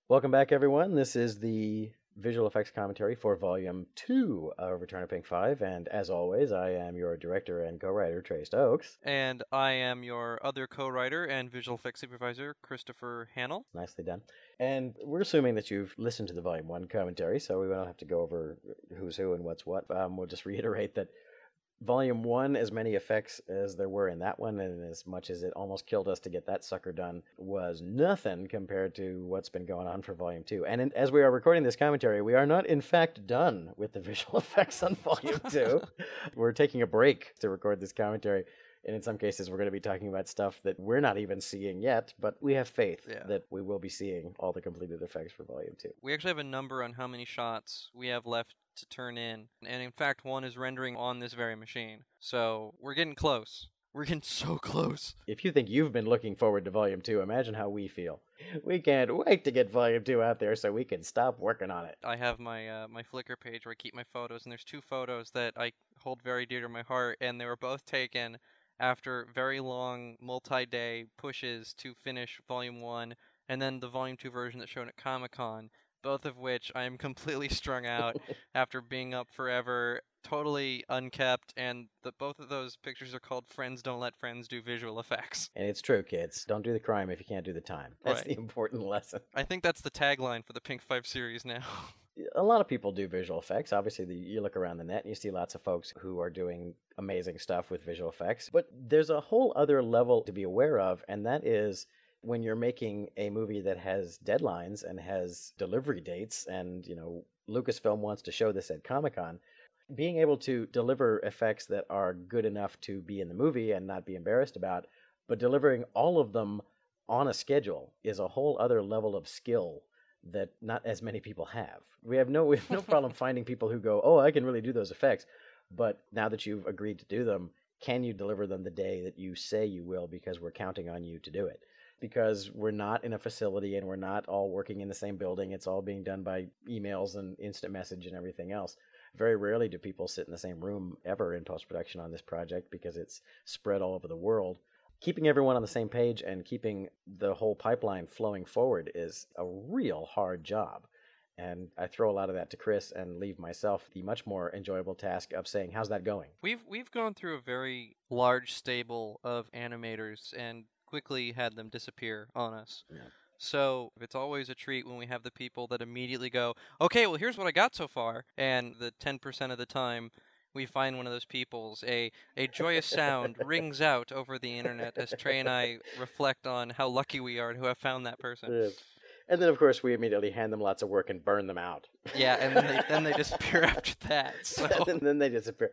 Welcome back, everyone. This is the visual effects commentary for Volume 2 of Return of Pink 5, and as always, I am your director and co-writer, Trey Stokes. And I am your other co-writer and visual effects supervisor, Christopher Hannell. Nicely done. And we're assuming that you've listened to the Volume 1 commentary, so we don't have to go over who's who and what's what. We'll just reiterate that Volume 1, as many effects as there were in that one, and as much as it almost killed us to get that sucker done, was nothing compared to what's been going on for Volume 2. And as we are recording this commentary, we are not, in fact, done with the visual effects on Volume 2. We're taking a break to record this commentary. And in some cases, we're going to be talking about stuff that we're not even seeing yet, but we have faith that we will be seeing all the completed effects for Volume 2. We actually have a number on how many shots we have left to turn in. And in fact, one is rendering on this very machine. So we're getting close. We're getting so close. If you think you've been looking forward to Volume 2, imagine how we feel. We can't wait to get Volume 2 out there so we can stop working on it. I have my my Flickr page where I keep my photos, and there's two photos that I hold very dear to my heart, and they were both taken after very long multi-day pushes to finish Volume 1, and then the Volume 2 version that's shown at Comic-Con, both of which I am completely strung out after being up forever, totally unkept, and both of those pictures are called Friends Don't Let Friends Do Visual Effects. And it's true, kids. Don't do the crime if you can't do the time. That's Right. the important lesson. I think that's the tagline for the Pink 5 series now. A lot of people do visual effects. Obviously, you look around the net and you see lots of folks who are doing amazing stuff with visual effects. But there's a whole other level to be aware of, and that is when you're making a movie that has deadlines and has delivery dates, and, Lucasfilm wants to show this at Comic-Con, being able to deliver effects that are good enough to be in the movie and not be embarrassed about, but delivering all of them on a schedule is a whole other level of skill that not as many people have. We have no problem finding people who go, "Oh, I can really do those effects," but now that you've agreed to do them, can you deliver them the day that you say you will, because we're counting on you to do it? Because we're not in a facility and we're not all working in the same building. It's all being done by emails and instant message and everything else. Very rarely do people sit in the same room ever in post-production on this project because it's spread all over the world. Keeping everyone on the same page and keeping the whole pipeline flowing forward is a real hard job. And I throw a lot of that to Chris and leave myself the much more enjoyable task of saying, how's that going? We've gone through a very large stable of animators and quickly had them disappear on us. Yeah. So it's always a treat when we have the people that immediately go, okay, well, here's what I got so far. And the 10% of the time, we find one of those people's, a joyous sound rings out over the internet as Trey and I reflect on how lucky we are to have found that person. Yeah. And then, of course, we immediately hand them lots of work and burn them out. Yeah, and then they disappear after that. So. And then they disappear.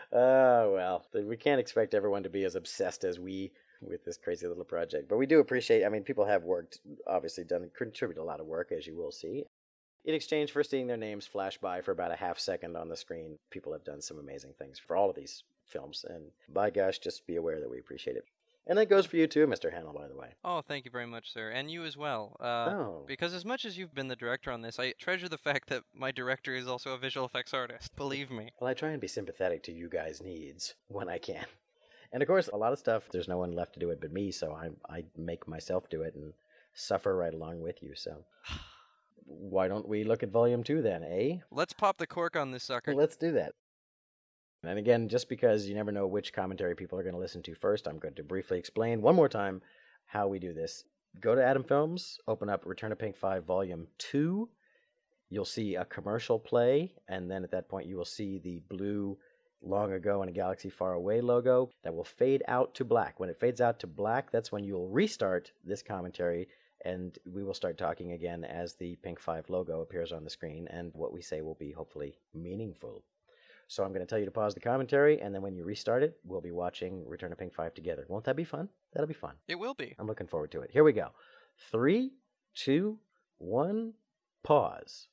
Oh, well, we can't expect everyone to be as obsessed as we with this crazy little project. But we do appreciate, people have worked, obviously contributed a lot of work, as you will see. In exchange for seeing their names flash by for about a half second on the screen, people have done some amazing things for all of these films. And by gosh, just be aware that we appreciate it. And that goes for you too, Mr. Hannell, by the way. Oh, thank you very much, sir. And you as well. Oh. Because as much as you've been the director on this, I treasure the fact that my director is also a visual effects artist. Believe me. Well, I try and be sympathetic to you guys' needs when I can. And of course, a lot of stuff, there's no one left to do it but me, so I make myself do it and suffer right along with you, so... Why don't we look at Volume 2 then, eh? Let's pop the cork on this sucker. Let's do that. And again, just because you never know which commentary people are going to listen to first, I'm going to briefly explain one more time how we do this. Go to Atom Films, open up Return of Pink 5 Volume 2. You'll see a commercial play, and then at that point you will see the blue Long Ago in a Galaxy Far Away logo that will fade out to black. When it fades out to black, that's when you'll restart this commentary, and we will start talking again as the Pink 5 logo appears on the screen, and what we say will be hopefully meaningful. So I'm going to tell you to pause the commentary, and then when you restart it, we'll be watching Return of Pink 5 together. Won't that be fun? That'll be fun. It will be. I'm looking forward to it. Here we go. 3, 2, 1, pause.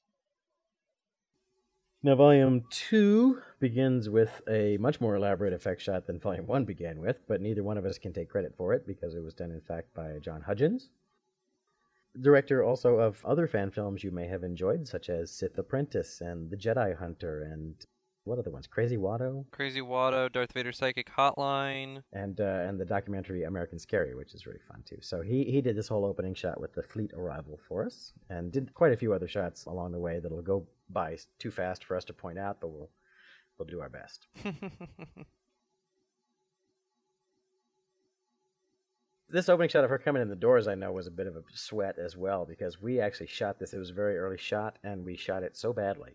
Now, Volume 2 begins with a much more elaborate effect shot than Volume 1 began with, but neither one of us can take credit for it because it was done, in fact, by John Hudgens. Director also of other fan films you may have enjoyed, such as Sith Apprentice and The Jedi Hunter and What other ones? Crazy Watto, Crazy Watto, Darth Vader Psychic Hotline. and the documentary American Scary, which is really fun too. So he did this whole opening shot with the fleet arrival for us, and did quite a few other shots along the way that'll go by too fast for us to point out, but we'll do our best. This opening shot of her coming in the doors, I know, was a bit of a sweat as well, because we actually shot this. It was a very early shot, and we shot it so badly.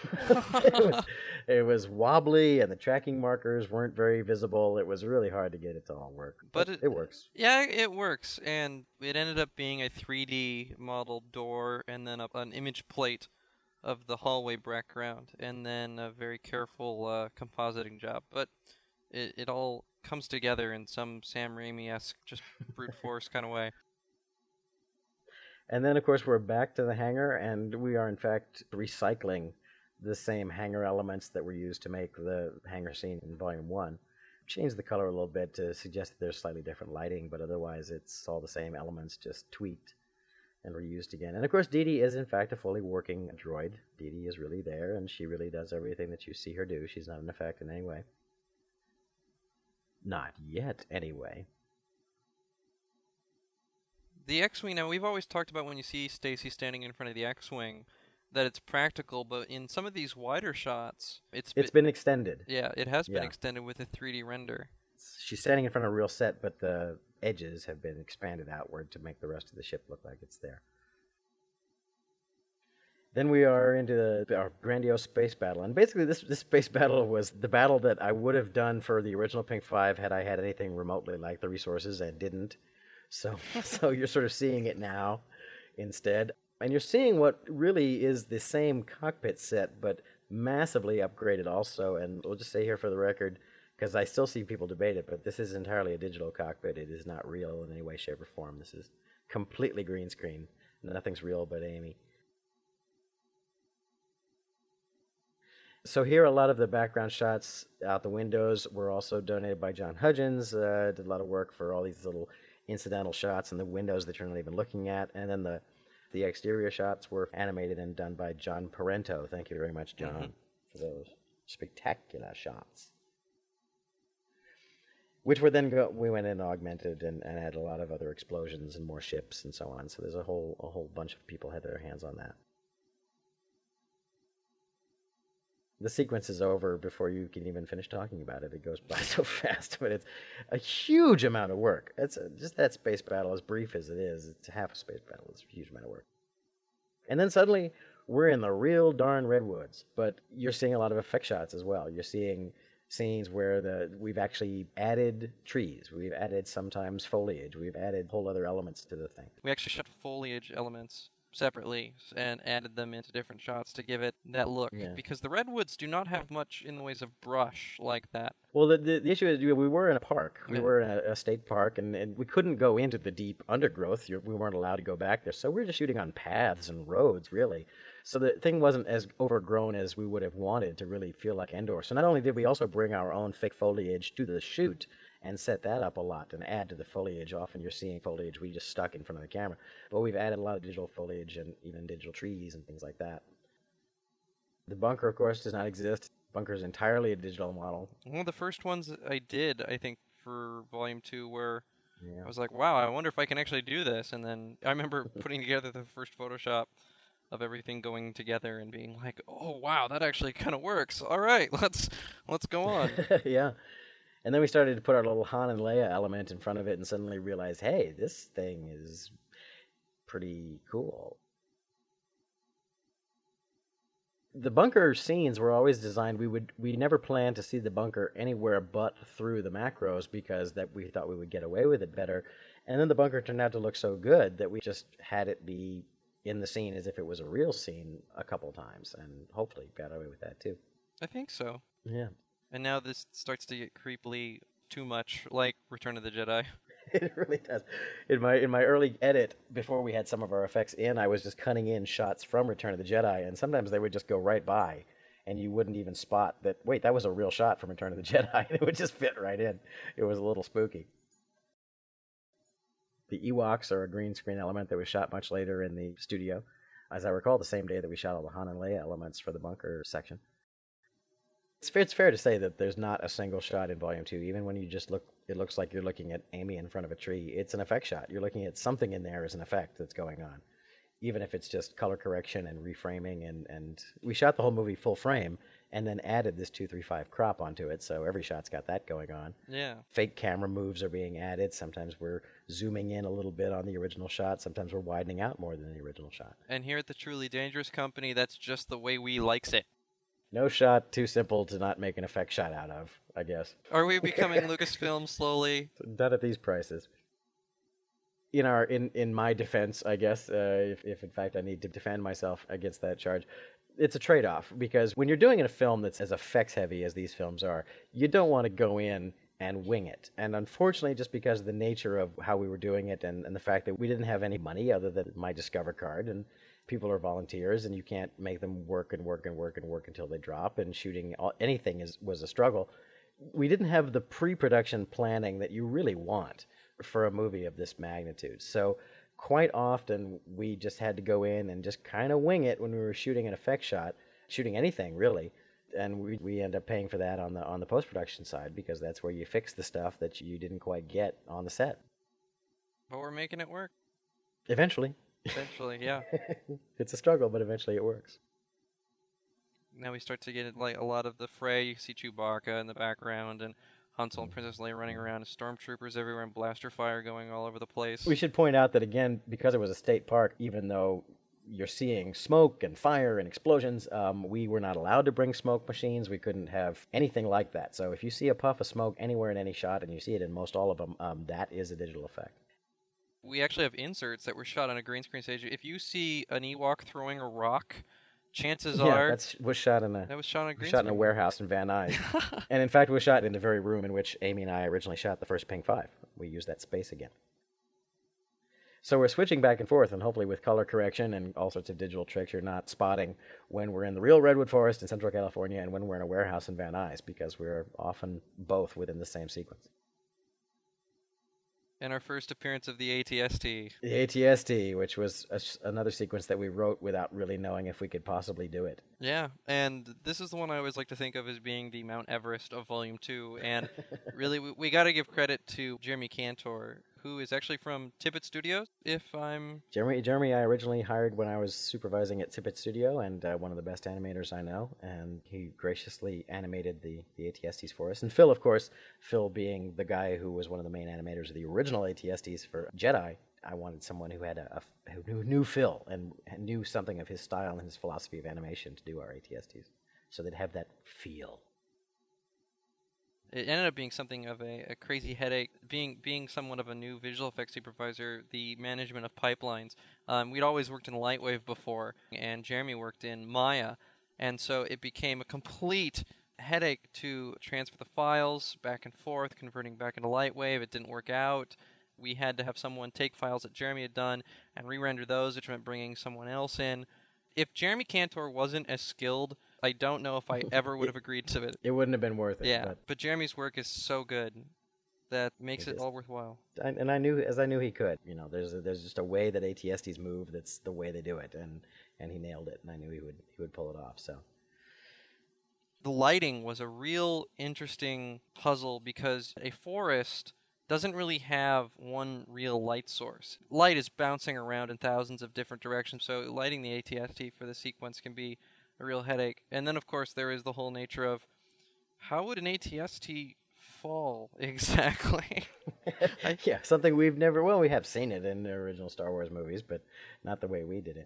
it was wobbly, and the tracking markers weren't very visible. It was really hard to get it to all work. But it works. Yeah, it works, and it ended up being a 3D model door, and then an image plate of the hallway background, and then a very careful compositing job. But it all comes together in some Sam Raimi-esque, just brute force kind of way. And then, of course, we're back to the hangar, and we are, in fact, recycling the same hangar elements that were used to make the hangar scene in Volume 1. Changed the color a little bit to suggest that there's slightly different lighting, but otherwise it's all the same elements, just tweaked and reused again. And, of course, Dee Dee is, in fact, a fully working droid. Dee Dee is really there, and she really does everything that you see her do. She's not an effect in any way. Not yet, anyway. The X-Wing, now we've always talked about when you see Stacy standing in front of the X-Wing, that it's practical, but in some of these wider shots, it's been extended. Yeah, it has been extended with a 3D render. She's standing in front of a real set, but the edges have been expanded outward to make the rest of the ship look like it's there. Then we are into our grandiose space battle. And basically this space battle was the battle that I would have done for the original Pink 5 had I had anything remotely like the resources, and didn't. So you're sort of seeing it now instead. And you're seeing what really is the same cockpit set, but massively upgraded also. And we'll just say here for the record, because I still see people debate it, but this is entirely a digital cockpit. It is not real in any way, shape, or form. This is completely green screen. Nothing's real but Amy. So here, a lot of the background shots out the windows were also donated by John Hudgens. Did a lot of work for all these little incidental shots in the windows that you're not even looking at. And then the exterior shots were animated and done by John Parento. Thank you very much, John, for those spectacular shots. Which were then we went in and augmented and added a lot of other explosions and more ships and so on. So there's a whole bunch of people had their hands on that. The sequence is over before you can even finish talking about it. It goes by so fast, but it's a huge amount of work. It's just that space battle, as brief as it is, it's half a space battle. It's a huge amount of work. And then suddenly, we're in the real darn redwoods, but you're seeing a lot of effect shots as well. You're seeing scenes where we've actually added trees. We've added sometimes foliage. We've added whole other elements to the thing. We actually shot foliage elements separately and added them into different shots to give it that look, because the redwoods do not have much in the ways of brush like that. Well, the issue is we were in a park. We were in a state park, and we couldn't go into the deep undergrowth. We weren't allowed to go back there, so we were just shooting on paths and roads, really. So the thing wasn't as overgrown as we would have wanted to really feel like Endor. So not only did we also bring our own fake foliage to the shoot and set that up a lot and add to the foliage. Often you're seeing foliage we just stuck in front of the camera. But we've added a lot of digital foliage and even digital trees and things like that. The bunker, of course, does not exist. Bunker is entirely a digital model. One of the first ones I did, I think, for Volume 2, where I was like, wow, I wonder if I can actually do this. And then I remember putting together the first Photoshop of everything going together and being like, oh, wow, that actually kind of works. All right, let's go on. Yeah. And then we started to put our little Han and Leia element in front of it and suddenly realized, hey, this thing is pretty cool. The bunker scenes were always designed, we never planned to see the bunker anywhere but through the macros because that we thought we would get away with it better. And then the bunker turned out to look so good that we just had it be in the scene as if it was a real scene a couple times, and hopefully got away with that too. I think so. Yeah. And now this starts to get creepily too much like Return of the Jedi. It really does. In my early edit, before we had some of our effects in, I was just cutting in shots from Return of the Jedi, and sometimes they would just go right by, and you wouldn't even spot that, wait, that was a real shot from Return of the Jedi. It would just fit right in. It was a little spooky. The Ewoks are a green screen element that was shot much later in the studio. As I recall, the same day that we shot all the Han and Leia elements for the bunker section. It's fair to say that there's not a single shot in Volume 2, even when you just look, it looks like you're looking at Amy in front of a tree. It's an effect shot. You're looking at something in there as an effect that's going on, even if it's just color correction and reframing. And we shot the whole movie full frame and then added this 235 crop onto it, so every shot's got that going on. Yeah. Fake camera moves are being added. Sometimes we're zooming in a little bit on the original shot. Sometimes we're widening out more than the original shot. And here at the Truly Dangerous Company, that's just the way we likes it. No shot too simple to not make an effect shot out of, I guess. Are we becoming Lucasfilm slowly? Not at these prices. In my defense, I guess, if in fact I need to defend myself against that charge, it's a trade-off, because when you're doing a film that's as effects heavy as these films are, you don't want to go in and wing it. And unfortunately, just because of the nature of how we were doing it and the fact that we didn't have any money other than my Discover card, and people are volunteers and you can't make them work and work and work and work until they drop, and shooting anything was a struggle. We didn't have the pre-production planning that you really want for a movie of this magnitude. So quite often we just had to go in and just kind of wing it when we were shooting an effect shot, shooting anything really. And we end up paying for that on the post-production side, because that's where you fix the stuff that you didn't quite get on the set. But we're making it work. Eventually. Eventually, yeah. It's a struggle, but eventually it works. Now we start to get like a lot of the fray. You see Chewbacca in the background, and Han Solo and Princess Leia running around, and stormtroopers everywhere, and blaster fire going all over the place. We should point out that, again, because it was a state park, even though you're seeing smoke and fire and explosions, we were not allowed to bring smoke machines. We couldn't have anything like that. So if you see a puff of smoke anywhere in any shot, and you see it in most all of them, that is a digital effect. We actually have inserts that were shot on a green screen stage. If you see an Ewok throwing a rock, chances are that was shot in that was shot on a green shot screen. in a warehouse in Van Nuys. And in fact, it was shot in the very room in which Amy and I originally shot the first Ping 5. We used that space again. So we're switching back and forth, and hopefully with color correction and all sorts of digital tricks, you're not spotting when we're in the real Redwood Forest in Central California and when we're in a warehouse in Van Nuys, because we're often both within the same sequence. And our first appearance of the ATST. The ATST, which was another sequence that we wrote without really knowing if we could possibly do it. Yeah, and this is the one I always like to think of as being the Mount Everest of Volume 2. And really, we got to give credit to Jeremy Cantor, who is actually from Tippett Studios, if I'm... Jeremy I originally hired when I was supervising at Tippett Studio, and one of the best animators I know, and he graciously animated the ATSTs for us. And Phil, of course, Phil being the guy who was one of the main animators of the original ATSTs for Jedi, I wanted someone who had who knew Phil and knew something of his style and his philosophy of animation to do our ATSTs, so they'd have that feel. It ended up being something of a crazy headache. Being somewhat of a new visual effects supervisor, the management of pipelines. We'd always worked in Lightwave before, and Jeremy worked in Maya, and so it became a complete headache to transfer the files back and forth, converting back into Lightwave. It didn't work out. We had to have someone take files that Jeremy had done and re-render those, which meant bringing someone else in. If Jeremy Cantor wasn't as skilled, I don't know if I ever would have agreed to it. It wouldn't have been worth it. Yeah, but Jeremy's work is so good that makes it all worthwhile. And I knew he could. There's just a way that ATSTs move that's the way they do it, and he nailed it, and I knew he would pull it off. So the lighting was a real interesting puzzle, because a forest doesn't really have one real light source. Light is bouncing around in thousands of different directions, so lighting the ATST for the sequence can be a real headache. And then, of course, there is the whole nature of how would an ATST fall exactly? Yeah, something we've never... Well, we have seen it in the original Star Wars movies, but not the way we did it.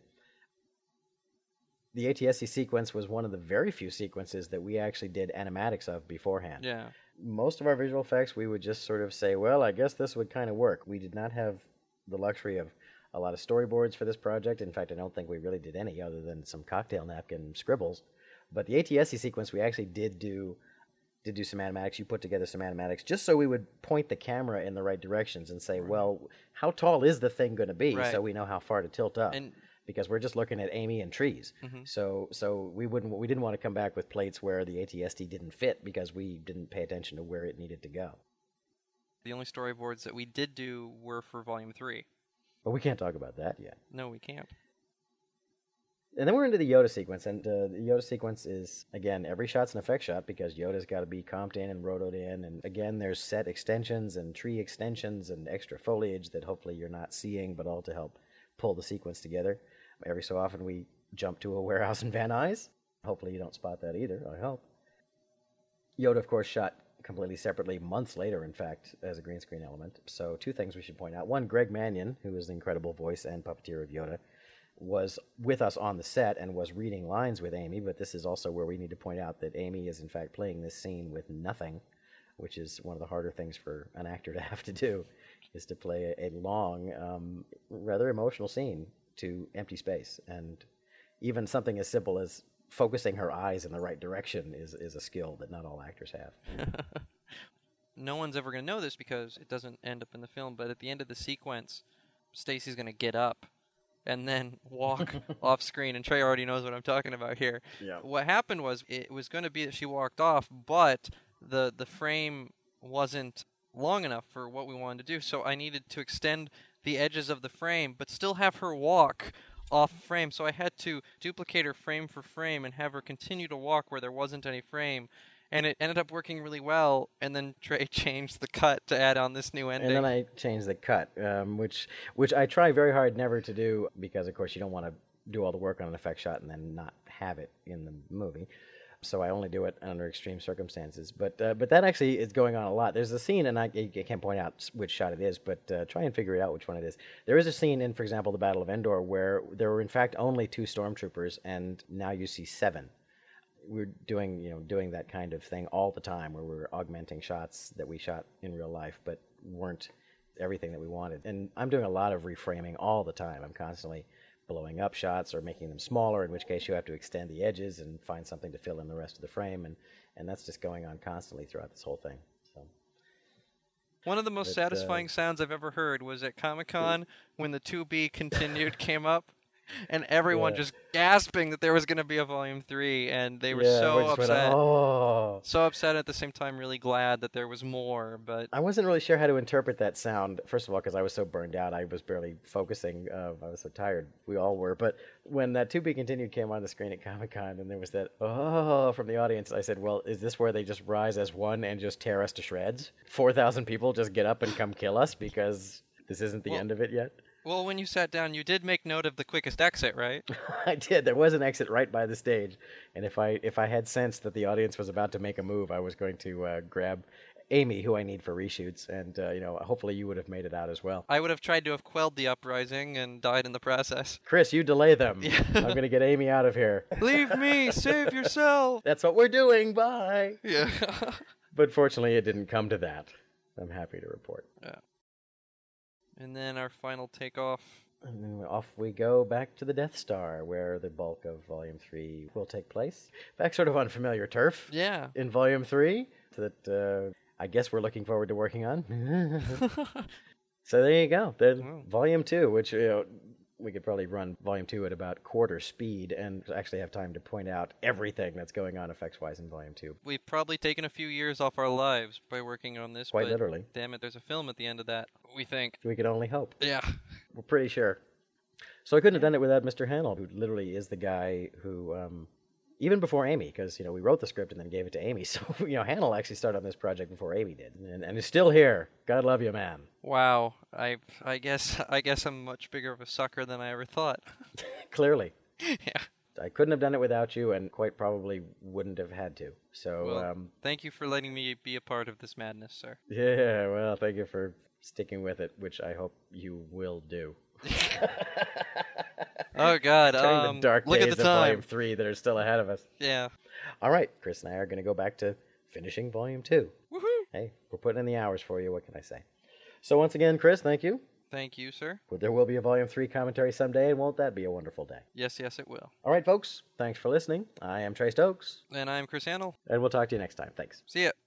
The ATST sequence was one of the very few sequences that we actually did animatics of beforehand. Yeah. Most of our visual effects, we would just sort of say, well, I guess this would kind of work. We did not have the luxury of a lot of storyboards for this project. In fact, I don't think we really did any other than some cocktail napkin scribbles. But the ATST sequence, we actually did do some animatics. You put together some animatics just so we would point the camera in the right directions and say, well, how tall is the thing going to be, so we know how far to tilt up. Because we're just looking at Amy and trees. Mm-hmm. So we didn't want to come back with plates where the ATST didn't fit because we didn't pay attention to where it needed to go. The only storyboards that we did do were for Volume 3. But we can't talk about that yet. No, we can't. And then we're into the Yoda sequence, and the Yoda sequence is, again, every shot's an effect shot because Yoda's got to be comped in and rotoed in, and again, there's set extensions and tree extensions and extra foliage that hopefully you're not seeing, but all to help pull the sequence together. Every so often we jump to a warehouse in Van Nuys. Hopefully you don't spot that either, I hope. Yoda, of course, shot completely separately months later, in fact, as a green screen element. So two things we should point out. One, Greg Mannion, who is the incredible voice and puppeteer of Yoda, was with us on the set and was reading lines with Amy, but this is also where we need to point out that Amy is in fact playing this scene with nothing, which is one of the harder things for an actor to have to do, is to play a long, rather emotional scene to empty space. And even something as simple as focusing her eyes in the right direction is a skill that not all actors have. No one's ever going to know this because it doesn't end up in the film, but at the end of the sequence, Stacy's going to get up and then walk off screen, and Trey already knows what I'm talking about here. Yeah. What happened was it was going to be that she walked off, but the frame wasn't long enough for what we wanted to do, so I needed to extend the edges of the frame but still have her walk off frame, so I had to duplicate her frame for frame and have her continue to walk where there wasn't any frame. And it ended up working really well, and then Trey changed the cut to add on this new ending. And then I changed the cut, which I try very hard never to do because, of course, you don't want to do all the work on an effect shot and then not have it in the movie. So I only do it under extreme circumstances. But that actually is going on a lot. There's a scene, and I can't point out which shot it is, but try and figure it out which one it is. There is a scene in, for example, the Battle of Endor where there were, in fact, only 2 stormtroopers, and now you see 7. We're doing that kind of thing all the time where we're augmenting shots that we shot in real life but weren't everything that we wanted. And I'm doing a lot of reframing all the time. I'm constantly blowing up shots or making them smaller, in which case you have to extend the edges and find something to fill in the rest of the frame, and that's just going on constantly throughout this whole thing. So one of the most satisfying sounds I've ever heard was at Comic-Con when the To Be Continued came up. And everyone just gasping that there was going to be a Volume 3, and they were so upset. So upset, at the same time really glad that there was more. But I wasn't really sure how to interpret that sound, first of all, because I was so burned out. I was barely focusing. I was so tired. We all were. But when that To Be Continued came on the screen at Comic-Con, and there was that, from the audience, I said, well, is this where they just rise as one and just tear us to shreds? 4,000 people just get up and come kill us because this isn't the end of it yet? Well, when you sat down, you did make note of the quickest exit, right? I did. There was an exit right by the stage, and if I had sensed that the audience was about to make a move, I was going to grab Amy, who I need for reshoots, and hopefully you would have made it out as well. I would have tried to have quelled the uprising and died in the process. Chris, you delay them. Yeah. I'm going to get Amy out of here. Leave me! Save yourself! That's what we're doing. Bye! Yeah. But fortunately, it didn't come to that. I'm happy to report. Yeah. And then our final takeoff. And then off we go back to the Death Star, where the bulk of Volume 3 will take place. Back sort of on familiar turf. Yeah. In Volume 3, that I guess we're looking forward to working on. So there you go. Volume 2, which we could probably run Volume 2 at about quarter speed and actually have time to point out everything that's going on effects-wise in Volume 2. We've probably taken a few years off our lives by working on this. Quite literally. Damn it, there's a film at the end of that, we think. We can only hope. Yeah. We're pretty sure. So I couldn't have done it without Mr. Hannell, who literally is the guy who, even before Amy, because, we wrote the script and then gave it to Amy. So, Hannell actually started on this project before Amy did, and is still here. God love you, man. Wow. I guess I'm much bigger of a sucker than I ever thought. Clearly. Yeah. I couldn't have done it without you, and quite probably wouldn't have had to. So, thank you for letting me be a part of this madness, sir. Yeah, well, thank you for sticking with it, which I hope you will do. Oh, God. During the dark look days at the of time. Volume 3 that are still ahead of us. Yeah. All right, Chris and I are going to go back to finishing Volume 2. Woohoo! Hey, we're putting in the hours for you. What can I say? So once again, Chris, thank you. Thank you, sir. There will be a Volume 3 commentary someday, and won't that be a wonderful day? Yes, it will. All right, folks. Thanks for listening. I am Trey Stokes. And I'm Chris Hannell. And we'll talk to you next time. Thanks. See ya.